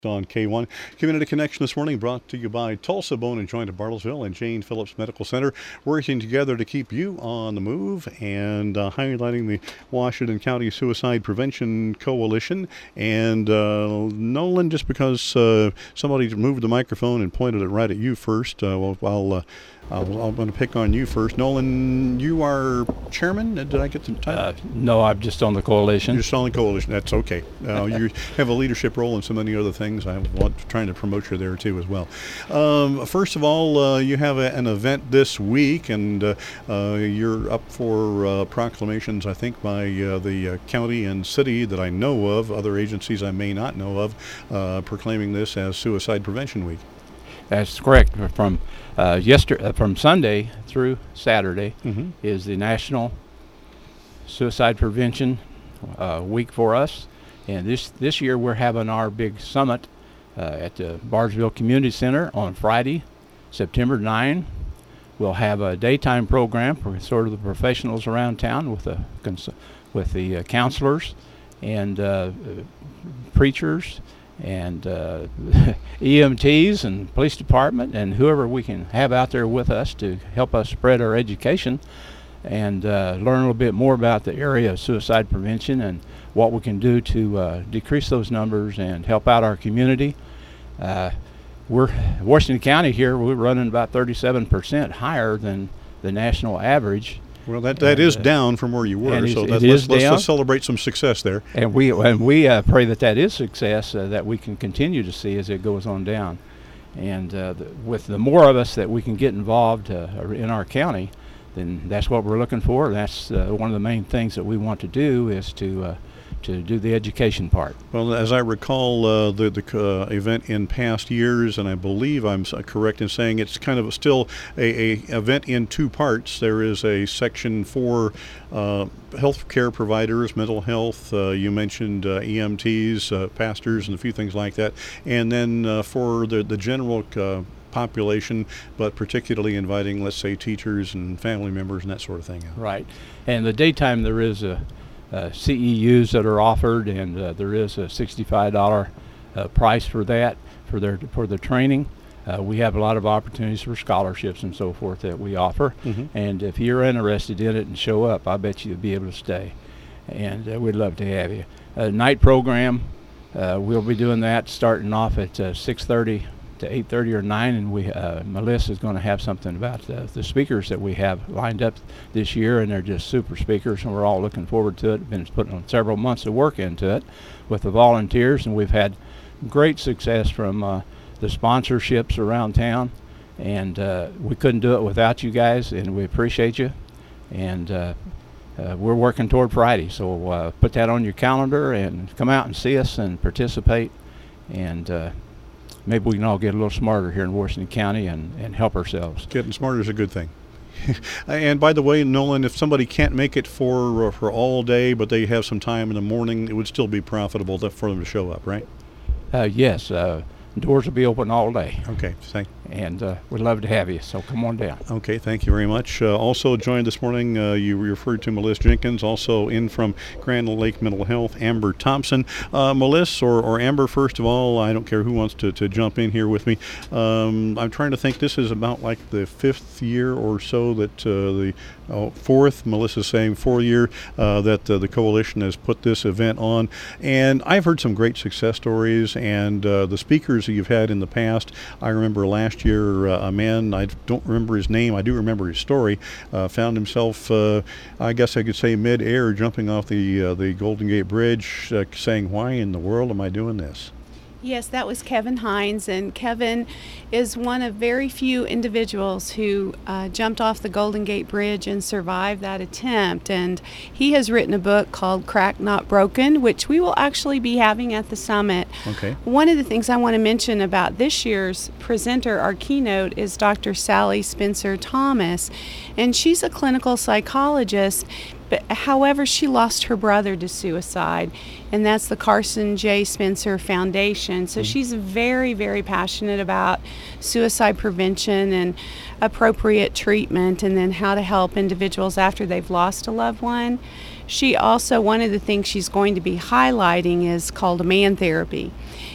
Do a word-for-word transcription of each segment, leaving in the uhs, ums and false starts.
On K one. Community Connection this morning brought to you by Tulsa Bone and Joint of Bartlesville and Jane Phillips Medical Center, working together to keep you on the move and uh, highlighting the Washington County Suicide Prevention Coalition. And uh, Nolan, just because uh, somebody moved the microphone and pointed it right at you first, uh, well, I'll, uh, I'll, I'm going to pick on you first. Nolan, you are chairman? Did I get the title? Uh, no, I'm just on the coalition. You're just on the coalition. That's okay. Uh, you have a leadership role in so many other things. I want trying to promote you there too as well. Um, first of all, uh, you have a, an event this week, and uh, uh, you're up for uh, proclamations, I think, by uh, the uh, county and city that I know of, other agencies I may not know of, uh, proclaiming this as Suicide Prevention Week. That's correct. From uh, yesterday, uh, from Sunday through Saturday, mm-hmm. is the National Suicide Prevention uh, Week for us. And this this year we're having our big summit uh, at the Bardesville Community Center on Friday, September ninth. We'll have a daytime program for sort of the professionals around town with the cons- with the uh, counselors and uh, uh, preachers and uh, E M Ts and police department and whoever we can have out there with us to help us spread our education and uh, learn a little bit more about the area of suicide prevention and what we can do to uh, decrease those numbers and help out our community. Uh, we're Washington County here, we're running about thirty-seven percent higher than the national average. Well, that that and, is uh, down from where you were, so that, it let's, is let's, down. let's celebrate some success there. And we and we uh, pray that that is success uh, that we can continue to see as it goes on down. And uh, the, with the more of us that we can get involved uh, in our county, then that's what we're looking for. That's uh, one of the main things that we want to do is to uh, to do the education part. Well, as I recall uh, the, the uh, event in past years, and I believe I'm correct in saying it's kind of still a, a event in two parts. There is a section for uh, health care providers, mental health, uh, you mentioned uh, E M Ts, uh, pastors, and a few things like that. And then uh, for the, the general uh, population, but particularly inviting, let's say, teachers and family members and that sort of thing. Right. And the daytime there is a Uh, C E Us that are offered, and uh, there is a sixty-five dollars uh, price for that for their for the training. Uh, we have a lot of opportunities for scholarships and so forth that we offer, mm-hmm. and if you're interested in it and show up, I bet you'll be able to stay, and uh, we'd love to have you. Uh, night program, uh, we'll be doing that starting off at uh, six thirty to eight thirty or nine, and we uh, Melissa is going to have something about uh, the speakers that we have lined up this year, and they're just super speakers, and we're all looking forward to it. Been putting on several months of work into it with the volunteers, and we've had great success from uh, the sponsorships around town, and uh, we couldn't do it without you guys, and we appreciate you. And uh, uh, we're working toward Friday, so uh, put that on your calendar and come out and see us and participate, and uh, maybe we can all get a little smarter here in Washington County and, and help ourselves. Getting smarter is a good thing. And by the way, Nolan, if somebody can't make it for uh, for all day, but they have some time in the morning, it would still be profitable to, for them to show up, right? Uh, yes, uh, doors will be open all day. Okay, thank And uh, we'd love to have you, so come on down. Okay, thank you very much. Uh, also joined this morning, uh, you referred to Melissa Jenkins, also in from Grand Lake Mental Health, Amber Thompson. Uh, Melissa or, or Amber, first of all, I don't care who wants to, to jump in here with me. Um, I'm trying to think, this is about like the fifth year or so that uh, the oh, fourth, Melissa's saying fourth year uh, that uh, the coalition has put this event on. And I've heard some great success stories, and uh, the speakers that you've had in the past. I remember last year uh, a man, I don't remember his name, I do remember his story, uh, found himself, uh, I guess I could say mid-air, jumping off the uh, the Golden Gate Bridge, uh, saying, why in the world am I doing this? Yes, that was Kevin Hines, and Kevin is one of very few individuals who uh, jumped off the Golden Gate Bridge and survived that attempt. And he has written a book called Cracked Not Broken, which we will actually be having at the summit. Okay. One of the things I want to mention about this year's presenter, our keynote, is Doctor Sally Spencer Thomas, and she's a clinical psychologist. But however, she lost her brother to suicide, and that's the Carson J. Spencer Foundation. So mm-hmm. she's very, very passionate about suicide prevention and appropriate treatment, and then how to help individuals after they've lost a loved one. She also, one of the things she's going to be highlighting is called man therapy.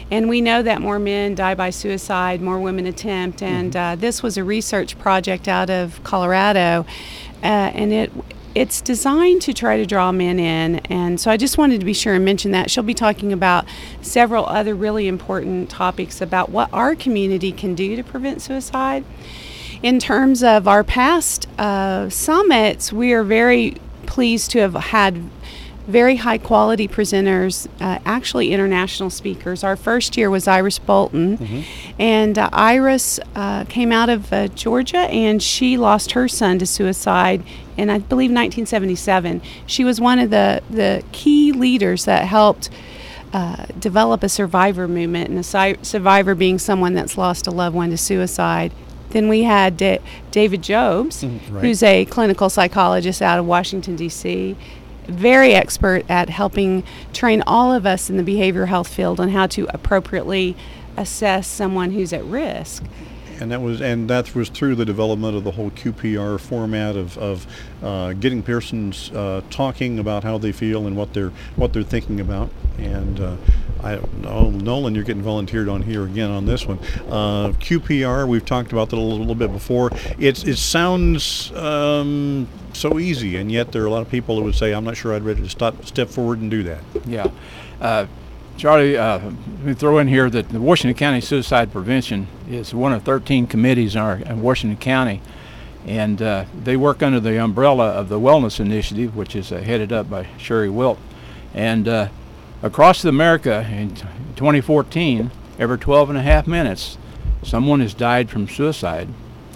And we know that more men die by suicide, more women attempt. And uh, this was a research project out of Colorado, uh, and it it's designed to try to draw men in. And so I just wanted to be sure and mention that. She'll be talking about several other really important topics about what our community can do to prevent suicide. In terms of our past uh, summits, we are very pleased to have had very high quality presenters, uh, actually international speakers. Our first year was Iris Bolton, mm-hmm. and uh, Iris uh, came out of uh, Georgia, and she lost her son to suicide in, I believe, nineteen seventy-seven. She was one of the, the key leaders that helped uh, develop a survivor movement, and a si- survivor being someone that's lost a loved one to suicide. Then we had D- David Jobs, mm, right. who's a clinical psychologist out of Washington, D C, very expert at helping train all of us in the behavioral health field on how to appropriately assess someone who's at risk. And that was and that was through the development of the whole Q P R format of, of uh, getting persons uh, talking about how they feel and what they're what they're thinking about. And uh, I oh, Nolan, you're getting volunteered on here again on this one. Uh, Q P R, we've talked about that a little, little bit before. It's it sounds um, so easy, and yet there are a lot of people who would say, "I'm not sure I'd ready to stop, step forward and do that." Yeah. Uh, Charlie, uh, let me throw in here that the Washington County Suicide Prevention is one of thirteen committees in, our, in Washington County, and uh, they work under the umbrella of the Wellness Initiative, which is uh, headed up by Sherry Wilt. And uh, across America in twenty fourteen, every twelve and a half minutes, someone has died from suicide.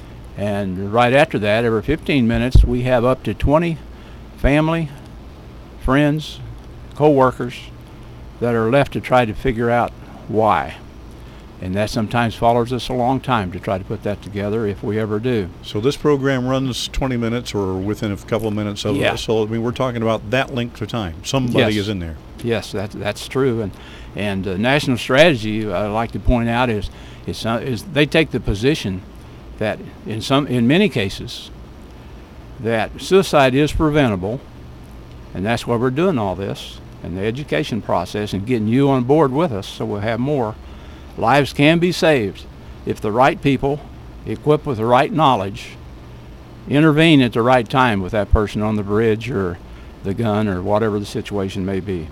And right after that, every fifteen minutes, we have up to twenty family, friends, co-workers that are left to try to figure out why. And that sometimes follows us a long time to try to put that together, if we ever do. So this program runs twenty minutes or within a couple of minutes of yeah. it. So I mean, we're talking about that length of time. Somebody yes. is in there. Yes, that, that's true. And and uh, national strategy, I'd like to point out, is, is, uh, is they take the position that in some in many cases that suicide is preventable, and that's why we're doing all this, and the education process and getting you on board with us so we'll have more. Lives can be saved if the right people, equipped with the right knowledge, intervene at the right time with that person on the bridge or the gun or whatever the situation may be.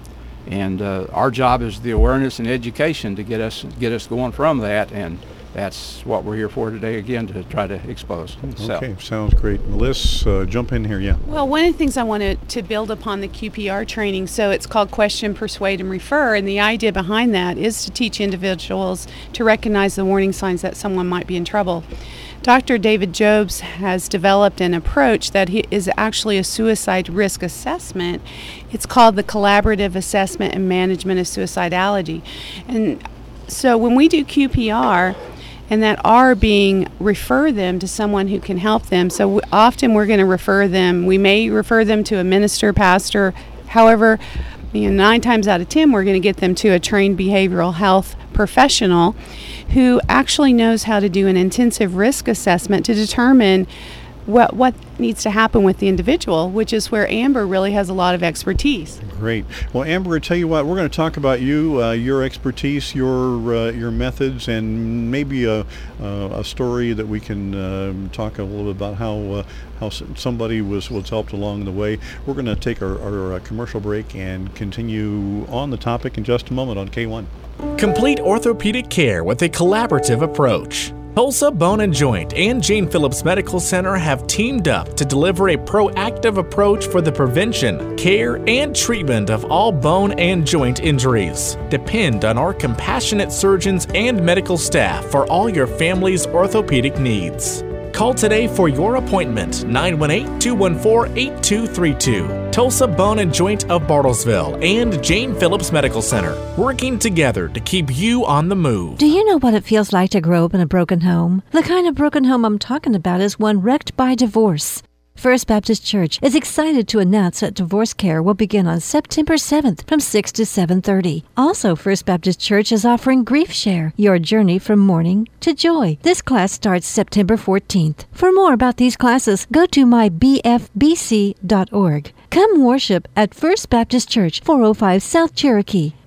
And uh, our job is the awareness and education to get us get us going from that, and that's what we're here for today, again, to try to expose. So. Okay, sounds great. Melissa, uh, jump in here, yeah. Well, one of the things I wanted to build upon the Q P R training, so it's called Question, Persuade, and Refer, and the idea behind that is to teach individuals to recognize the warning signs that someone might be in trouble. Doctor David Jobs has developed an approach that he is actually a suicide risk assessment. It's called the Collaborative Assessment and Management of Suicidality. And so when we do Q P R, and that R being refer them to someone who can help them. So w- often we're going to refer them. We may refer them to a minister, pastor. However, you know, nine times out of ten, we're going to get them to a trained behavioral health professional who actually knows how to do an intensive risk assessment to determine what what needs to happen with the individual, which is where Amber really has a lot of expertise. Great. Well, Amber, I tell you what, we're going to talk about you, uh, your expertise, your uh, your methods, and maybe a uh, a story that we can uh, talk a little bit about how uh, how somebody was was helped along the way. We're going to take our, our uh, commercial break and continue on the topic in just a moment on K one. Complete orthopedic care with a collaborative approach. Tulsa Bone and Joint and Jane Phillips Medical Center have teamed up to deliver a proactive approach for the prevention, care, and treatment of all bone and joint injuries. Depend on our compassionate surgeons and medical staff for all your family's orthopedic needs. Call today for your appointment, nine one eight, two one four, eight two three two. Tulsa Bone and Joint of Bartlesville and Jane Phillips Medical Center, working together to keep you on the move. Do you know what it feels like to grow up in a broken home? The kind of broken home I'm talking about is one wrecked by divorce. First Baptist Church is excited to announce that divorce care will begin on September seventh from six to seven thirty. Also, First Baptist Church is offering Grief Share, your journey from mourning to joy. This class starts September fourteenth. For more about these classes, go to my b f b c dot org. Come worship at First Baptist Church, four oh five South Cherokee.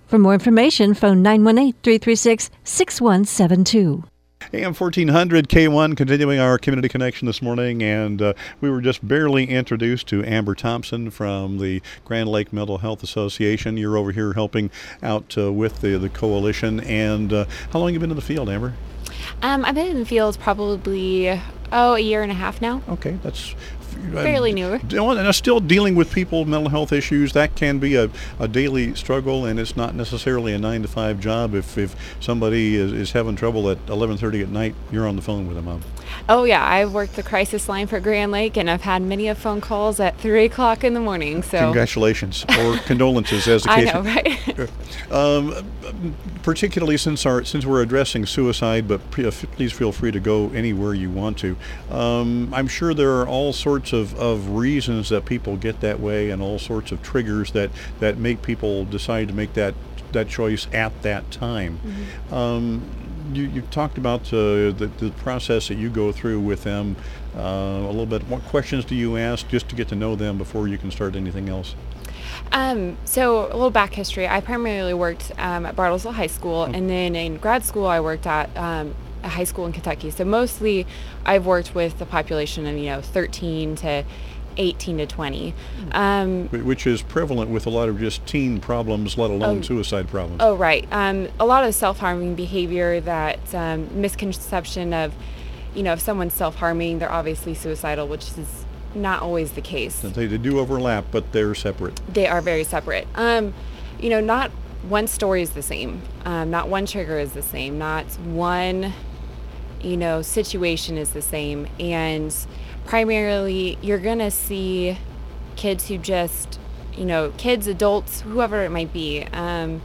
For more information, phone nine one eight, three three six, six one seven two. A M fourteen hundred K one, continuing our community connection this morning, and uh, we were just barely introduced to Amber Thompson from the Grand Lake Mental Health Association. You're over here helping out uh, with the, the coalition, and uh, how long have you been in the field, Amber? Um, I've been in the field probably, oh, a year and a half now. Okay, that's fairly new. And still dealing with people, mental health issues, that can be a, a daily struggle, and it's not necessarily a nine to five job. If, if somebody is, is having trouble at eleven thirty at night, you're on the phone with them, huh? Oh yeah, I've worked the crisis line for Grand Lake, and I've had many of phone calls at three o'clock in the morning. So congratulations or condolences, as the case. I know, right? um, particularly since our since we're addressing suicide, but please feel free to go anywhere you want to. Um, I'm sure there are all sorts of, of reasons that people get that way, and all sorts of triggers that, that make people decide to make that that choice at that time. Mm-hmm. Um, you, you've talked about uh, the, the process that you go through with them uh, a little bit. What questions do you ask just to get to know them before you can start anything else? Um, so a little back history. I primarily worked um, at Bartlesville High School, oh. and then in grad school I worked at um, a high school in Kentucky. So mostly I've worked with the population of, you know, thirteen to eighteen to twenty. Um, Which is prevalent with a lot of just teen problems, let alone oh, suicide problems. Oh, right. Um, a lot of self-harming behavior, that um, misconception of, you know, if someone's self-harming, they're obviously suicidal, which is not always the case. They, they do overlap, but they're separate. They are very separate. Um, you know, not one story is the same. Um, not one trigger is the same. Not one, you know, situation is the same. And primarily, you're going to see kids who just, you know, kids, adults, whoever it might be, um,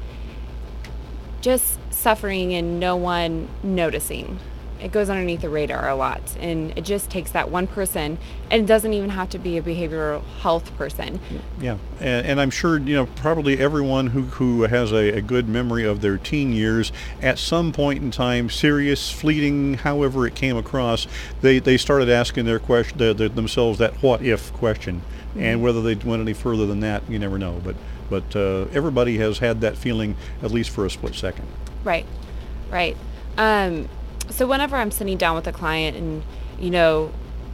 just suffering and no one noticing. It goes underneath the radar a lot, and it just takes that one person, and it doesn't even have to be a behavioral health person. Yeah, and, and I'm sure, you know, probably everyone who, who has a, a good memory of their teen years, at some point in time, serious, fleeting, however it came across, they, they started asking their question, the, the, themselves that what-if question. Mm-hmm. And whether they went any further than that, you never know. But, but uh, everybody has had that feeling, at least for a split second. Right, right. Um, So whenever I'm sitting down with a client, and, you know,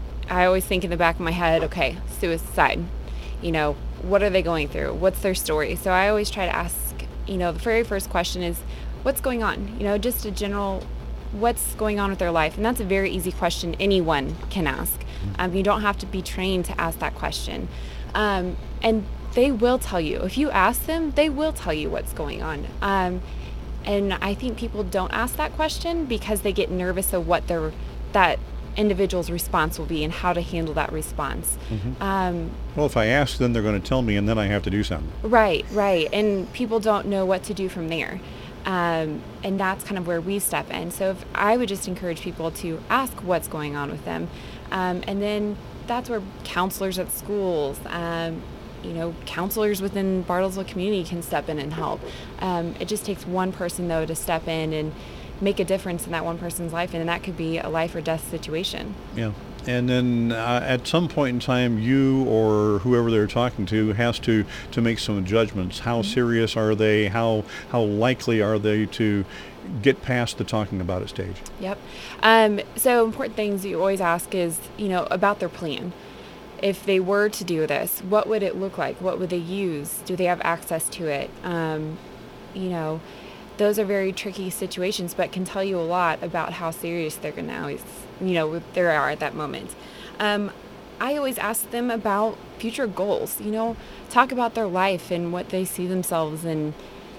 I always think in the back of my head, okay, suicide, you know, what are they going through? What's their story? So I always try to ask, you know, the very first question is, what's going on? You know, just a general, what's going on with their life? And that's a very easy question anyone can ask. Um, you don't have to be trained to ask that question. Um, and they will tell you. If you ask them, they will tell you what's going on. Um, And I think people don't ask that question because they get nervous of what their that individual's response will be and how to handle that response. Mm-hmm. Um, well, if I ask, then they're going to tell me, and then I have to do something. Right, right. And people don't know what to do from there. Um, and that's kind of where we step in. So if I would just encourage people to ask what's going on with them. Um, and then that's where counselors at schools, um, you know, counselors within Bartlesville community can step in and help. Um, it just takes one person, though, to step in and make a difference in that one person's life, and that could be a life or death situation. Yeah. And then uh, at some point in time, you or whoever they're talking to has to, to make some judgments. How mm-hmm. serious are they? How how likely are they to get past the talking about it stage? Yep. Um, so important things you always ask is, you know, about their plan. If they were to do this, what would it look like? What would they use? Do they have access to it? Um, you know, those are very tricky situations, but can tell you a lot about how serious they're going to always, you know, they are at that moment. Um, I always ask them about future goals, you know, talk about their life and what they see themselves in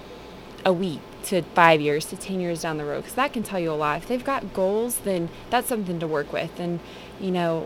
a week to five years to ten years down the road, because that can tell you a lot. If they've got goals, then that's something to work with. And, you know,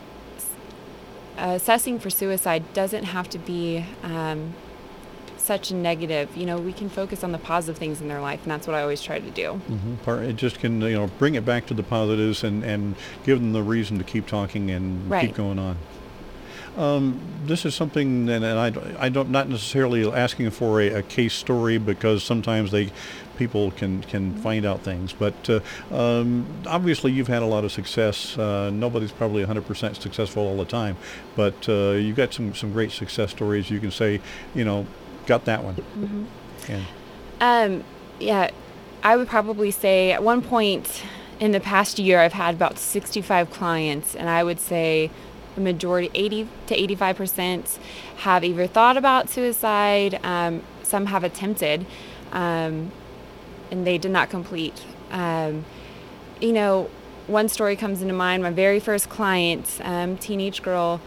assessing for suicide doesn't have to be um, such a negative. You know, we can focus on the positive things in their life, and that's what I always try to do. Mm-hmm. It just can, you know, bring it back to the positives and, and give them the reason to keep talking and right. keep going on. Um, this is something, and, and I, I don't not necessarily asking for a, a case story, because sometimes they people can, can find out things. But uh, um, obviously you've had a lot of success. Uh, nobody's probably one hundred percent successful all the time, but uh, you've got some, some great success stories. You can say, you know, got that one. Mm-hmm. And Um, yeah, I would probably say at one point in the past year, I've had about sixty-five clients, and I would say the majority, eighty to eighty-five percent, have either thought about suicide, um, some have attempted, um, and they did not complete. Um, you know, one story comes into mind. My very first client, um, teenage girl,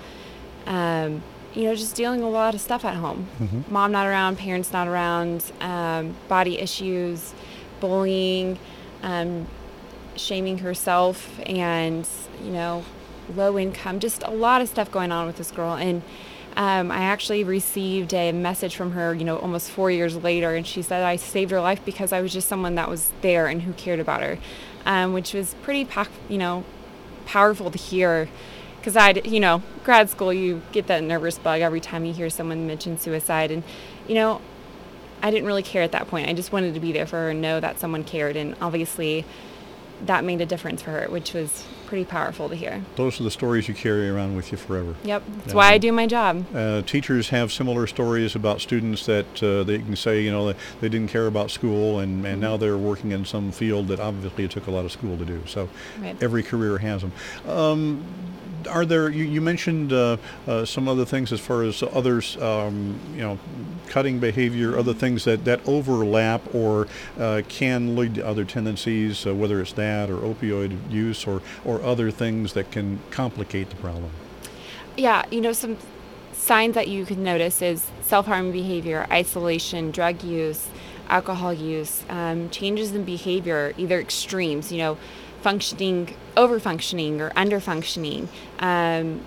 um, you know, just dealing with a lot of stuff at home. Mm-hmm. Mom not around, parents not around, um, body issues, bullying, um, shaming herself, and, you know, low income, just a lot of stuff going on with this girl. And um, I actually received a message from her, you know, almost four years later, and she said I saved her life because I was just someone that was there and who cared about her, um, which was pretty, you know, powerful to hear. Because I, you know, grad school, you get that nervous bug every time you hear someone mention suicide. And, you know, I didn't really care at that point. I just wanted to be there for her and know that someone cared. And obviously that made a difference for her, which was pretty powerful to hear. Those are the stories you carry around with you forever. Yep. That's yeah. why I do my job. Uh, teachers have similar stories about students that uh, they can say, you know, they, they didn't care about school, and, and mm-hmm. now they're working in some field that obviously it took a lot of school to do. So right. every career has them. Um, Are there, you, you mentioned uh, uh, some other things as far as others, um, you know, cutting behavior, other things that, that overlap or uh, can lead to other tendencies, uh, whether it's that or opioid use or, or other things that can complicate the problem? Yeah, you know, some signs that you can notice is self-harming behavior, isolation, drug use, alcohol use, um, changes in behavior, either extremes, you know, functioning, over-functioning or under-functioning, um,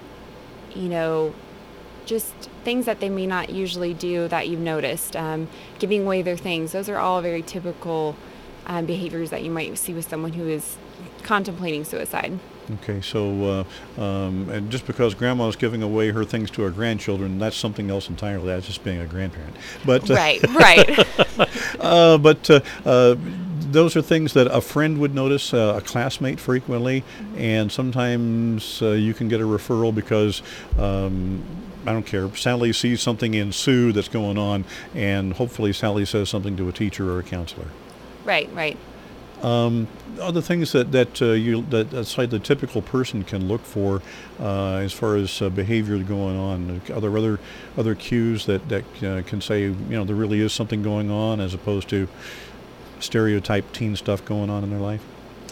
you know, just things that they may not usually do that you've noticed, um, giving away their things. Those are all very typical um, behaviors that you might see with someone who is contemplating suicide. Okay, so uh, um, and just because grandma's giving away her things to her grandchildren, that's something else entirely. That's just being a grandparent. But uh, right, right. uh, but uh, uh, those are things that a friend would notice, uh, a classmate frequently, and sometimes uh, you can get a referral because um, I don't care. Sally sees something in Sue that's going on, and hopefully Sally says something to a teacher or a counselor. Right, right. Um, other things that that uh, you that that's like the typical person can look for uh, as far as uh, behavior going on. Are there other other cues that that uh, can say, you know, there really is something going on as opposed to stereotype teen stuff going on in their life?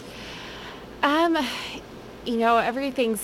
Um, you know, everything's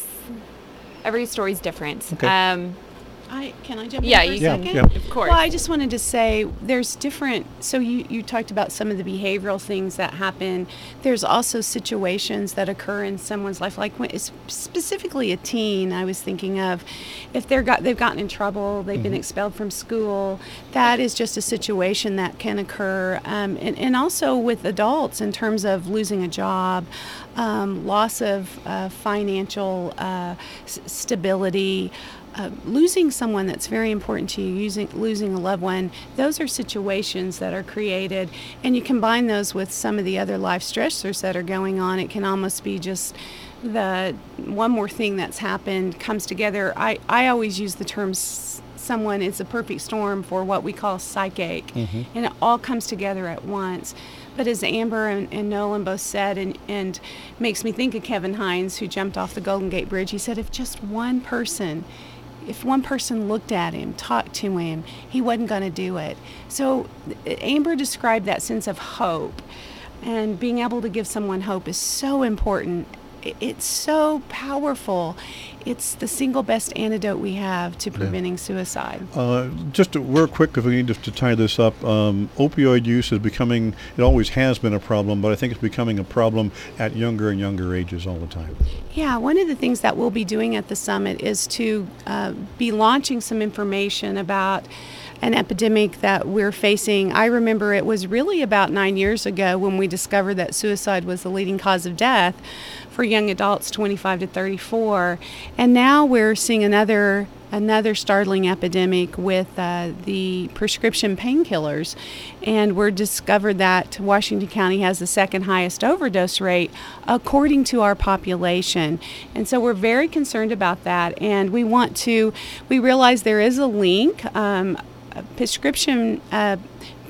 every story's different. Okay. Um, I, can I jump yeah, in for a you yeah, second? yeah. Of course. Well, I just wanted to say there's different, so you, you talked about some of the behavioral things that happen. There's also situations that occur in someone's life, like when it's specifically a teen I was thinking of. If they're got, they've gotten in trouble, they've mm-hmm. been expelled from school, that is just a situation that can occur. Um, and, and also with adults in terms of losing a job, um, loss of uh, financial uh, s- stability, Uh, losing someone that's very important to you, using, losing a loved one, those are situations that are created, and you combine those with some of the other life stressors that are going on. It can almost be just the one more thing that's happened comes together. I, I always use the term s- someone is a perfect storm for what we call psychache, mm-hmm. and it all comes together at once. But as Amber and, and Nolan both said, and, and makes me think of Kevin Hines, who jumped off the Golden Gate Bridge, he said if just one person If one person looked at him, talked to him, he wasn't going to do it. So Amber described that sense of hope, and being able to give someone hope is so important. It's so powerful. It's the single best antidote we have to preventing yeah. suicide. Uh, just to, real quick, because we need to, to tie this up, um, opioid use is becoming, it always has been a problem, but I think it's becoming a problem at younger and younger ages all the time. Yeah, one of the things that we'll be doing at the summit is to uh, be launching some information about an epidemic that we're facing. I remember it was really about nine years ago when we discovered that suicide was the leading cause of death for young adults twenty-five to thirty-four. And now we're seeing another another startling epidemic with uh, the prescription painkillers. And we're discovered that Washington County has the second highest overdose rate according to our population. And so we're very concerned about that. And we want to, we realize there is a link. Um, prescription uh,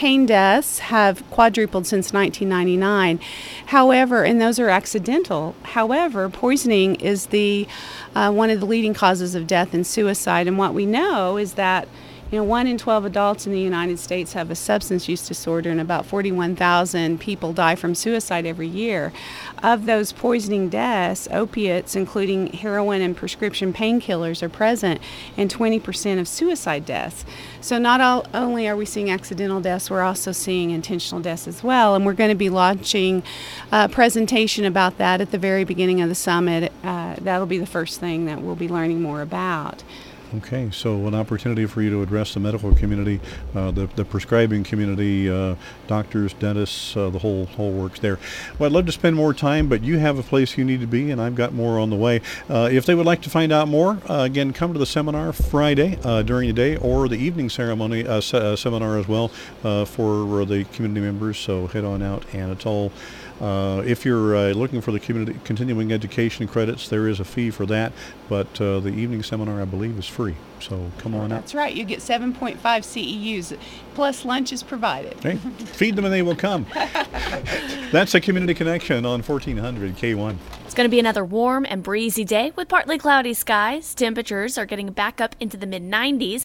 pain deaths have quadrupled since nineteen ninety-nine. However, and those are accidental. However, poisoning is the uh, one of the leading causes of death and suicide. And what we know is that You know, one in twelve adults in the United States have a substance use disorder, and about forty-one thousand people die from suicide every year. Of those poisoning deaths, opiates, including heroin and prescription painkillers, are present in twenty percent of suicide deaths. So not all, only are we seeing accidental deaths, we're also seeing intentional deaths as well. And we're going to be launching a presentation about that at the very beginning of the summit. Uh, that'll be the first thing that we'll be learning more about. Okay, so an opportunity for you to address the medical community, uh, the, the prescribing community, uh, doctors, dentists, uh, the whole whole works there. Well, I'd love to spend more time, but you have a place you need to be, and I've got more on the way. Uh, if they would like to find out more, uh, again, come to the seminar Friday uh, during the day, or the evening ceremony uh, se- uh, seminar as well uh, for the community members. So head on out, and it's all. Uh, if you're uh, looking for the community continuing education credits, there is a fee for that, but uh, the evening seminar, I believe, is free. So come on out. That's right. You get seven point five C E Us, plus lunch is provided. Hey, feed them and they will come. That's a Community Connection on fourteen hundred K one. It's going to be another warm and breezy day with partly cloudy skies. Temperatures are getting back up into the mid nineties.